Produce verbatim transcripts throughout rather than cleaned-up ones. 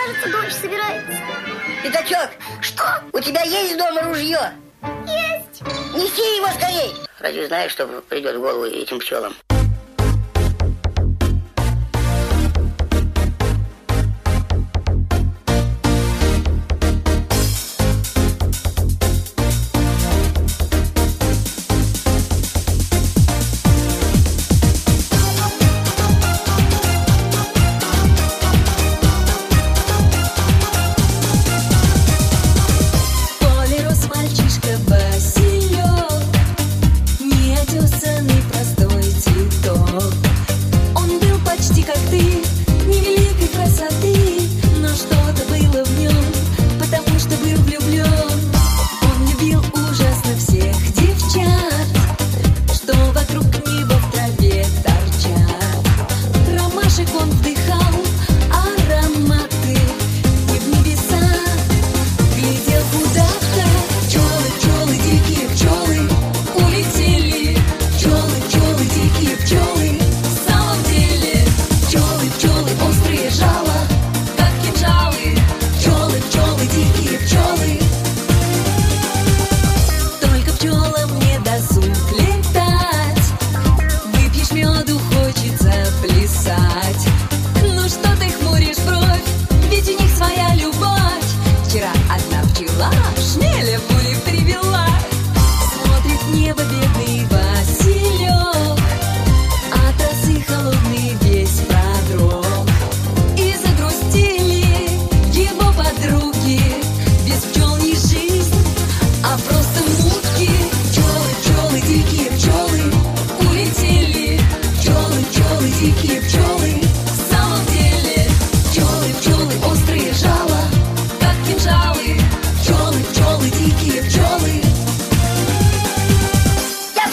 кажется, дождь собирается. Пятачок, что? У тебя есть дома ружье? Есть. Неси его скорей. Разве знаешь, что придет в голову этим пчелам?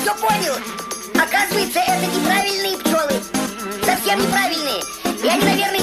Оказывается, это неправильные пчелы. Совсем неправильные. И они, наверное,